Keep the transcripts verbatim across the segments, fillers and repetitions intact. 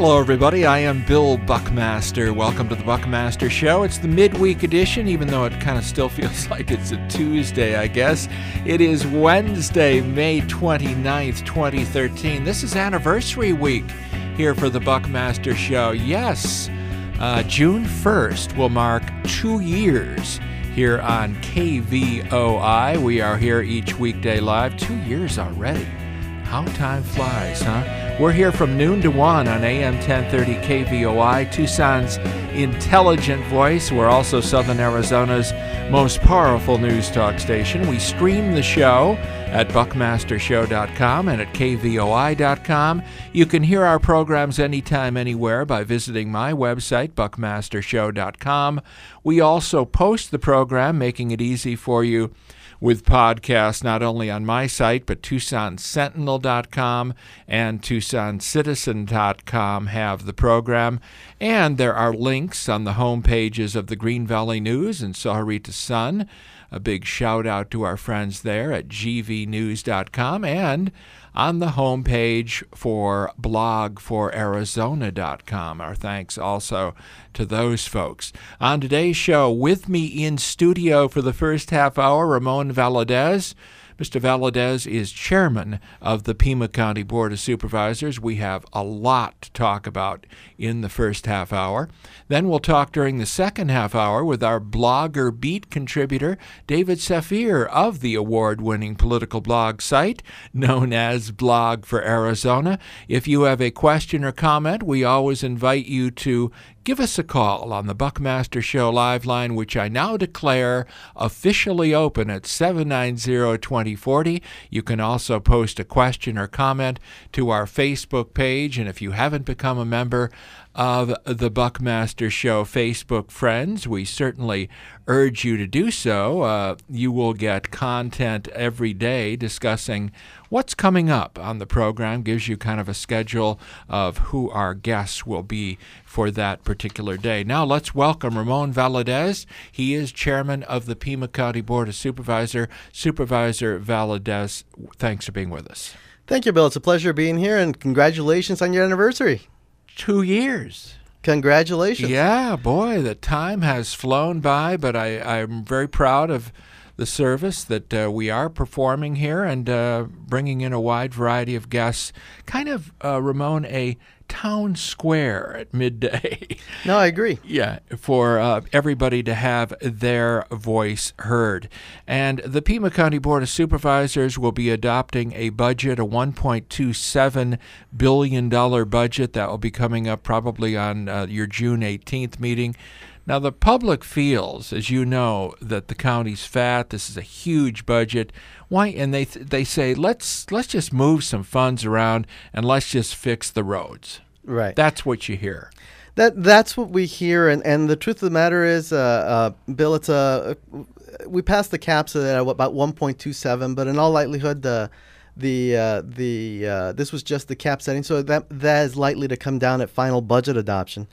Hello, everybody. I am Bill Buckmaster. Welcome to the Buckmaster Show. It's the midweek edition, even though it kind of still feels like it's a Tuesday, I guess. It is Wednesday, May twenty-ninth, twenty thirteen. This is anniversary week here for the Buckmaster Show. Yes, uh, June first will mark two years here on K V O I. We are here each weekday live. Two years already. How time flies, huh? We're here from noon to one on A M ten thirty K V O I, Tucson's intelligent voice. We're also Southern Arizona's most powerful news talk station. We stream the show at buckmaster show dot com and at K V O I dot com. You can hear our programs anytime, anywhere by visiting my website, buckmaster show dot com. We also post the program, making it easy for you with podcasts not only on my site, but Tucson Sentinel dot com and Tucson Citizen dot com have the program. And there are links on the home pages of the Green Valley News and Sahuarita Sun. A big shout out to our friends there at G V news dot com and on the home page for blog for arizona dot com. Our thanks also to those folks. On today's show, with me in studio for the first half hour, Ramon Valadez. Mister Valadez is chairman of the Pima County Board of Supervisors. We have a lot to talk about in the first half hour. Then we'll talk during the second half hour with our blogger beat contributor, David Saphir of the award-winning political blog site known as Blog for Arizona. If you have a question or comment, we always invite you to give us a call on the Buckmaster Show live line, which I now declare officially open at seven nine zero, two zero four zero. You can also post a question or comment to our Facebook page, and if you haven't become a member of the Buckmaster Show Facebook friends, we certainly urge you to do so. Uh, you will get content every day discussing what's coming up on the program, gives you kind of a schedule of who our guests will be for that particular day. Now let's welcome Ramon Valadez. He is chairman of the Pima County Board of Supervisors. Supervisor Valadez, thanks for being with us. Thank you, Bill. It's a pleasure being here, and congratulations on your anniversary. Two years. Congratulations. Yeah, boy, the time has flown by, but I, I'm very proud of the service that uh, we are performing here and uh, bringing in a wide variety of guests. Kind of, uh, Ramon, a town square at midday. No, I agree. Yeah, for uh, everybody to have their voice heard. And the Pima County Board of Supervisors will be adopting a budget, a one point two seven billion dollars budget that will be coming up probably on uh, your June eighteenth meeting. Now, the public feels, as you know, that the county's fat. This is a huge budget. Why? And they th- they say, let's let's just move some funds around and let's just fix the roads. Right. That's what you hear. That that's what we hear, and, and the truth of the matter is, uh, uh, Bill, it's a we passed the caps at about one point two seven, but in all likelihood, the the uh, the uh, this was just the cap setting, so that that is likely to come down at final budget adoption.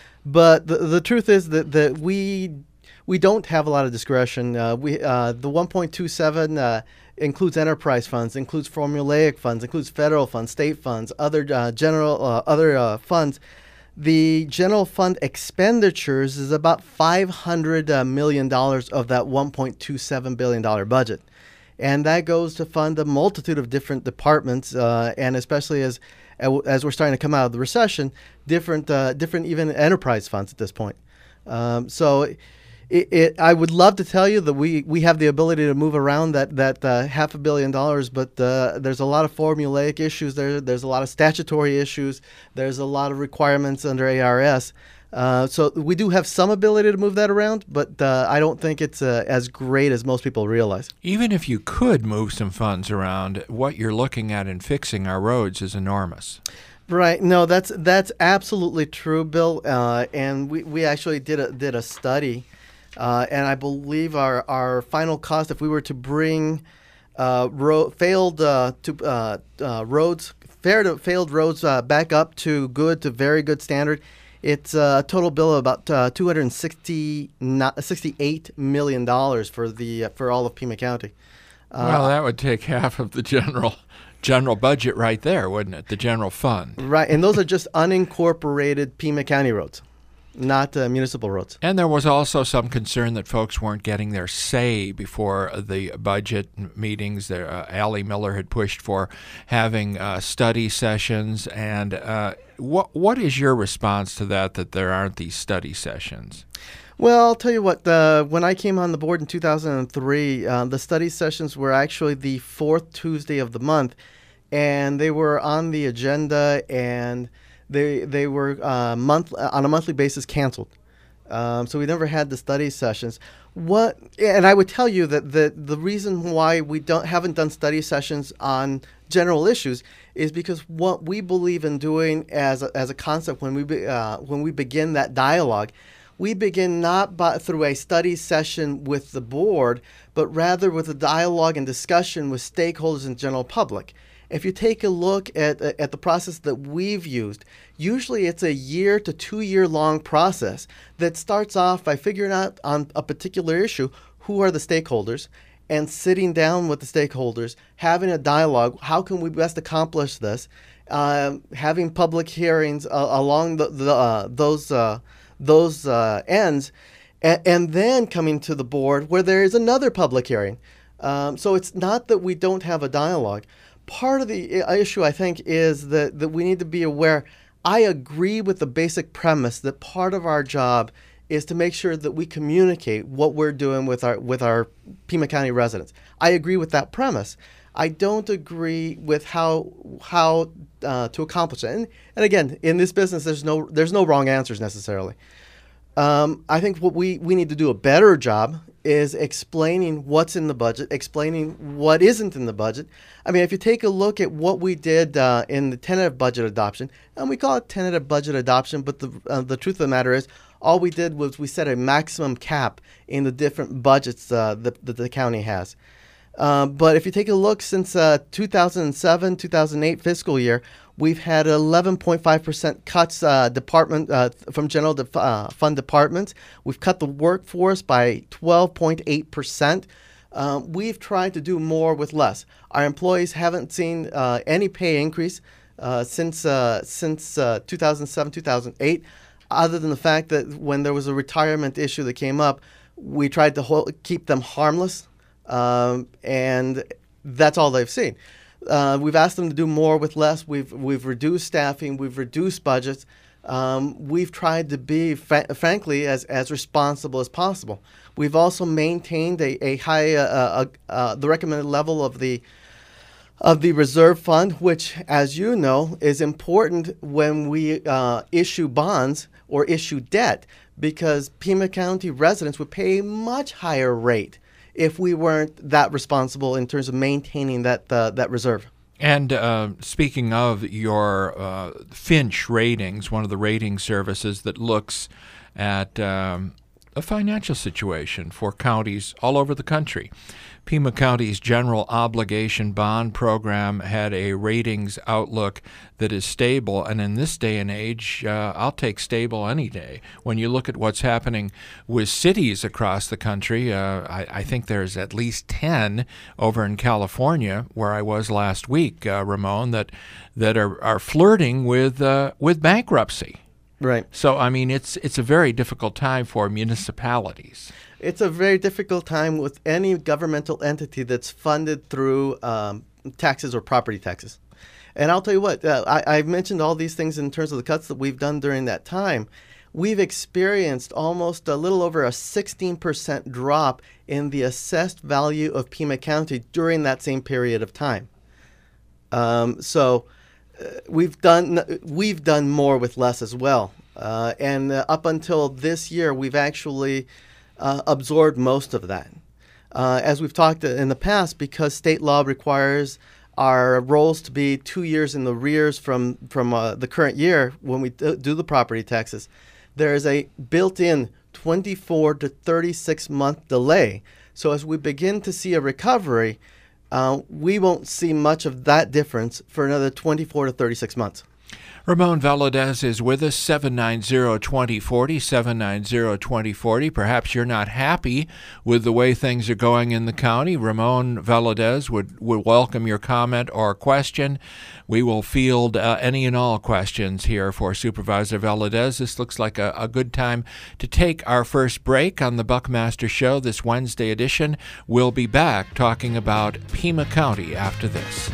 But the the truth is that, that we we don't have a lot of discretion. Uh, we uh, the one point two seven uh, includes enterprise funds, includes formulaic funds, includes federal funds, state funds, other uh, general uh, other uh, funds. The general fund expenditures is about five hundred uh, million dollars of that one point two seven billion dollars budget. And that goes to fund a multitude of different departments, uh, and especially as as we're starting to come out of the recession, different uh, different even enterprise funds at this point. Um, so it, it, I would love to tell you that we, we have the ability to move around that, that uh, half a billion dollars, but uh, there's a lot of formulaic issues there. There's a lot of statutory issues. There's a lot of requirements under A R S. Uh, so we do have some ability to move that around, but uh, I don't think it's uh, as great as most people realize. Even if you could move some funds around, what you're looking at in fixing our roads is enormous. Right. No, that's that's absolutely true, Bill. Uh, and we, we actually did a did a study, uh, and I believe our, our final cost, if we were to bring uh, ro- failed uh, to uh, uh, roads, fair to failed roads uh, back up to good to very good standard, it's a total bill of about uh, two hundred sixty-eight million dollars for the uh, for all of Pima County. Uh, well, that would take half of the general general budget right there, wouldn't it? The general fund. Right, and those are just unincorporated Pima County roads, not uh, municipal roads. And there was also some concern that folks weren't getting their say before the budget meetings. There, uh, Allie Miller had pushed for having uh, study sessions. And uh, what what is your response to that, that there aren't these study sessions? Well, I'll tell you what, uh, when I came on the board in two thousand three, uh, the study sessions were actually the fourth Tuesday of the month, and they were on the agenda, and they they were uh, month on a monthly basis canceled. Um, so we never had the study sessions. What, and I would tell you that the the reason why we don't haven't done study sessions on general issues is because what we believe in doing as a, as a concept when we be, uh, when we begin that dialogue. We begin not by, through a study session with the board, but rather with a dialogue and discussion with stakeholders and general public. If you take a look at, at the process that we've used, usually it's a year to two year long process that starts off by figuring out on a particular issue who are the stakeholders, and sitting down with the stakeholders, having a dialogue, how can we best accomplish this, uh, having public hearings uh, along the, the, uh, those uh, those uh, ends, and, and then coming to the board where there is another public hearing. Um, so it's not that we don't have a dialogue. Part of the issue, I think, is that, that we need to be aware. I agree with the basic premise that part of our job is to make sure that we communicate what we're doing with our with our Pima County residents. I agree with that premise. I don't agree with how how uh, to accomplish it. And, and again, in this business, there's no there's no wrong answers necessarily. Um, I think what we, we need to do a better job is explaining what's in the budget, explaining what isn't in the budget. I mean, if you take a look at what we did uh, in the tentative budget adoption, and we call it tentative budget adoption, but the uh, the truth of the matter is, all we did was we set a maximum cap in the different budgets uh, that, that the county has. Uh, but if you take a look since uh, two thousand seven, two thousand eight fiscal year, we've had eleven point five percent cuts uh, department uh, from general def- uh, fund departments. We've cut the workforce by twelve point eight percent. Um, we've tried to do more with less. Our employees haven't seen uh, any pay increase uh, since uh, since uh, two thousand seven, two thousand eight, other than the fact that when there was a retirement issue that came up, we tried to hold, keep them harmless. Um, and that's all they've seen. Uh, we've asked them to do more with less. We've we've reduced staffing. We've reduced budgets. Um, we've tried to be, fra- frankly, as as responsible as possible. We've also maintained a a high uh, uh, uh, the recommended level of the of the reserve fund, which, as you know, is important when we uh, issue bonds or issue debt, because Pima County residents would pay a much higher rate if we weren't that responsible in terms of maintaining that uh, that reserve. And uh, speaking of your uh, Finch ratings, one of the rating services that looks at um, a financial situation for counties all over the country, Pima County's General Obligation Bond Program had a ratings outlook that is stable, and in this day and age, uh, I'll take stable any day. When you look at what's happening with cities across the country, uh, I, I think there's at least ten over in California, where I was last week, uh, Ramon, that that are, are flirting with uh, with bankruptcy. Right. So, I mean, it's it's a very difficult time for municipalities. It's a very difficult time with any governmental entity that's funded through um, taxes or property taxes. And I'll tell you what, uh, I, I've mentioned all these things in terms of the cuts that we've done during that time. We've experienced almost a little over a sixteen percent drop in the assessed value of Pima County during that same period of time. Um, so uh, we've done we've done more with less as well. Uh, and uh, up until this year, we've actually Uh, absorbed most of that. Uh, as we've talked in the past, because state law requires our rolls to be two years in the rears from, from uh, the current year when we d- do the property taxes, there is a built-in twenty-four to thirty-six month delay. So as we begin to see a recovery, uh, we won't see much of that difference for another twenty-four to thirty-six months. Ramon Valadez is with us, seven nine zero, two zero four zero, seven nine zero, two zero four zero. Perhaps you're not happy with the way things are going in the county. Ramon Valadez would, would welcome your comment or question. We will field uh, any and all questions here for Supervisor Valadez. This looks like a, a good time to take our first break on the Buckmaster Show, this Wednesday edition. We'll be back talking about Pima County after this.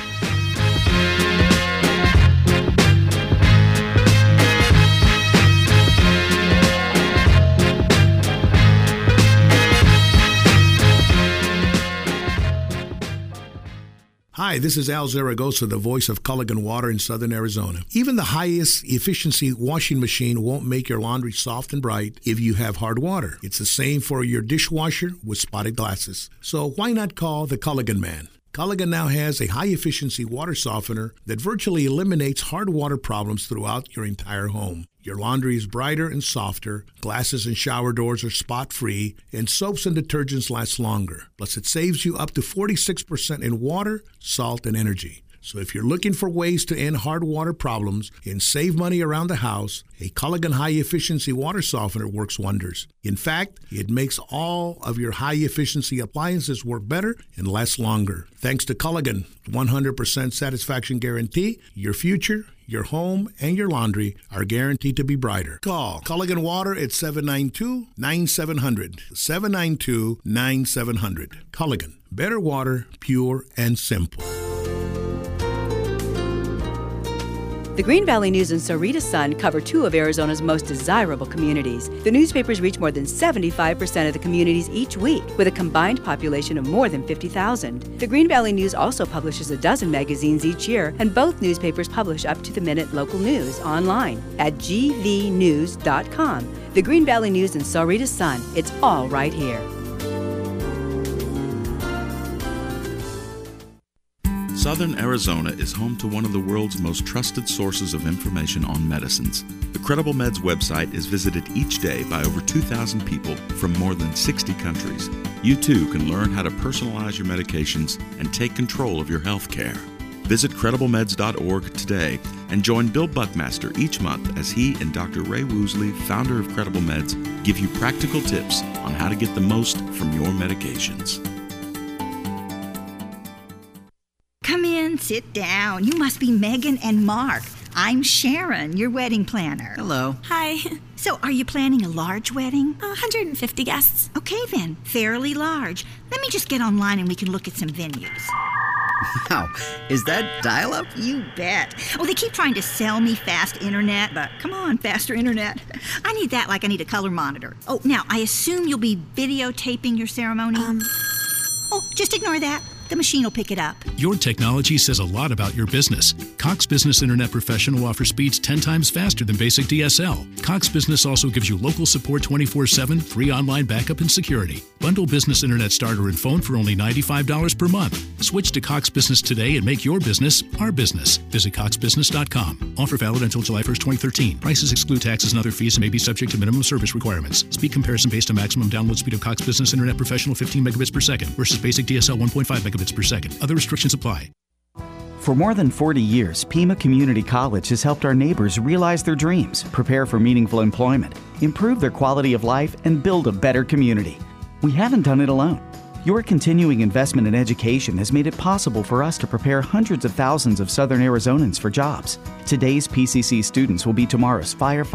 Hi, this is Al Zaragoza, the voice of Culligan Water in Southern Arizona. Even the highest efficiency washing machine won't make your laundry soft and bright if you have hard water. It's the same for your dishwasher with spotted glasses. So why not call the Culligan Man? Culligan now has a high-efficiency water softener that virtually eliminates hard water problems throughout your entire home. Your laundry is brighter and softer, glasses and shower doors are spot-free, and soaps and detergents last longer. Plus, it saves you up to forty-six percent in water, salt, and energy. So if you're looking for ways to end hard water problems and save money around the house, a Culligan high-efficiency water softener works wonders. In fact, it makes all of your high-efficiency appliances work better and last longer. Thanks to Culligan one hundred percent satisfaction guarantee, your future, your home, and your laundry are guaranteed to be brighter. Call Culligan Water at seven nine two, nine seven zero zero, seven nine two, nine seven zero zero. Culligan, better water, pure and simple. The Green Valley News and Sahuarita Sun cover two of Arizona's most desirable communities. The newspapers reach more than seventy-five percent of the communities each week, with a combined population of more than fifty thousand. The Green Valley News also publishes a dozen magazines each year, and both newspapers publish up-to-the-minute local news online at g v news dot com. The Green Valley News and Sahuarita Sun, it's all right here. Southern Arizona is home to one of the world's most trusted sources of information on medicines. The Credible Meds website is visited each day by over two thousand people from more than sixty countries. You too can learn how to personalize your medications and take control of your health care. Visit credible meds dot org today and join Bill Buckmaster each month as he and Doctor Ray Woosley, founder of Credible Meds, give you practical tips on how to get the most from your medications. Come in, sit down. You must be Megan and Mark. I'm Sharon, your wedding planner. Hello. Hi. So, are you planning a large wedding? one hundred fifty guests. Okay then, fairly large. Let me just get online and we can look at some venues. Wow, is that dial-up? You bet. Oh, they keep trying to sell me fast internet, but come on, faster internet. I need that like I need a color monitor. Oh, now, I assume you'll be videotaping your ceremony? Um. Oh, just ignore that. The machine will pick it up. Your technology says a lot about your business. Cox Business Internet Professional offers speeds ten times faster than basic D S L. Cox Business also gives you local support twenty-four seven, free online backup and security. Bundle Business Internet Starter and phone for only ninety-five dollars per month. Switch to Cox Business today and make your business our business. Visit cox business dot com. Offer valid until July first, twenty thirteen. Prices exclude taxes and other fees and may be subject to minimum service requirements. Speed comparison based on maximum download speed of Cox Business Internet Professional fifteen megabits per second versus basic D S L one point five megabits per second. Other restrictions apply. For more than forty years, Pima Community College has helped our neighbors realize their dreams, prepare for meaningful employment, improve their quality of life, and build a better community. We haven't done it alone. Your continuing investment in education has made it possible for us to prepare hundreds of thousands of Southern Arizonans for jobs. Today's P C C students will be tomorrow's firefighters.